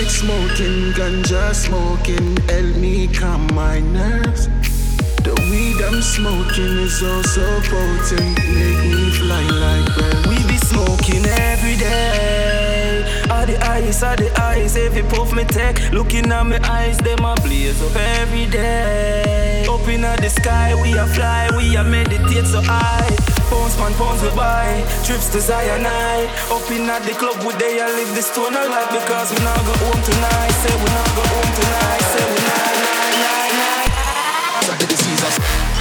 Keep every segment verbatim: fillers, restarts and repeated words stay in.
like smoking, ganja smoking, help me calm my nerves. The weed I'm smoking is also potent, make me fly like birds. We be smoking every day. All the eyes, all the eyes, every puff me take. Looking at my eyes, them a blaze up every day. Up in the sky, we a fly, we a meditate so high. Pounds man, pounds we buy, trips to Zion night. Up in the club, we they a live this stone of life. Because we not go home tonight, say we not go home tonight, say we not, night, night, night. After the seasons.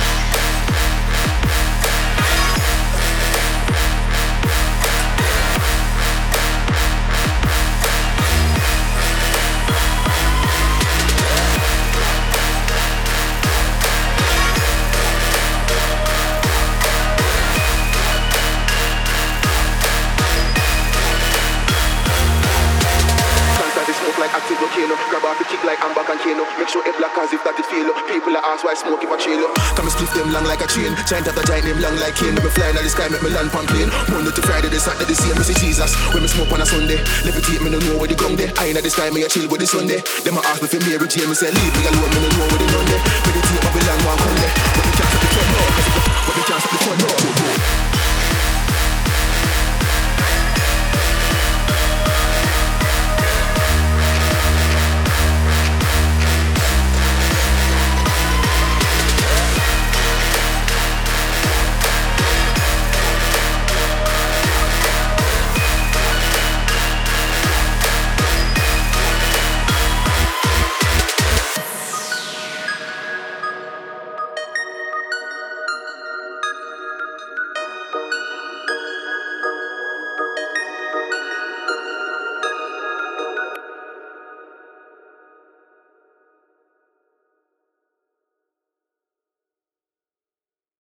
Like active volcano, grab off the kick like I'm back and Kano. Make sure it black as if that it feel. People are ask why smoke if I chill. Come and split them long like a chain. Giant at the giant name long like Kane. Let me fly in the sky, make me land pan plane. Monday to Friday, the Saturday, the same. Me say Jesus, when me smoke on a Sunday. Levitate, me no know where the ground there. I in the sky, me a chill with the Sunday. Them a ask me for Mary Jane, me say leave me alone, me no know where the run there. Meditate, Babylon, one Sunday. But we can't stop the fun, no. But we can't stop the fun, no.